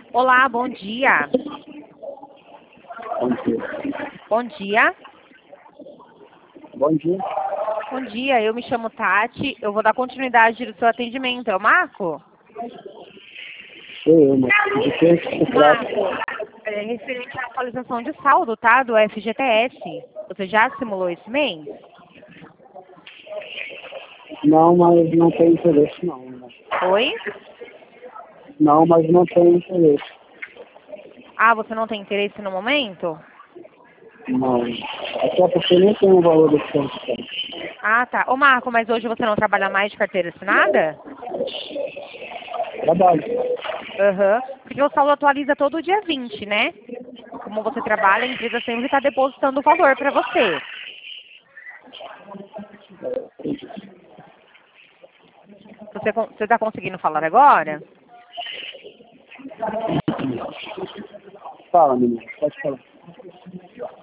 Olá, bom dia. Bom dia. Bom dia. Bom dia. Bom dia, eu me chamo Tati. Eu vou dar continuidade do seu atendimento. É o Marco? Sou eu, mas de que se trata? Marco, é referente à atualização de saldo, tá? Do FGTS. Você já simulou esse mês? Não, mas não tem interesse não. Oi? Não, mas não tem interesse. Ah, você não tem interesse no momento? Não. Até porque nem tem o valor desse certificado. Ah, tá. Ô, Marco, mas hoje você não trabalha mais de carteira assinada? Trabalho. Aham. Porque o saldo atualiza todo dia 20, né? Como você trabalha, a empresa sempre está depositando o valor para você. Você está conseguindo falar agora? Fala, menino. Pode falar.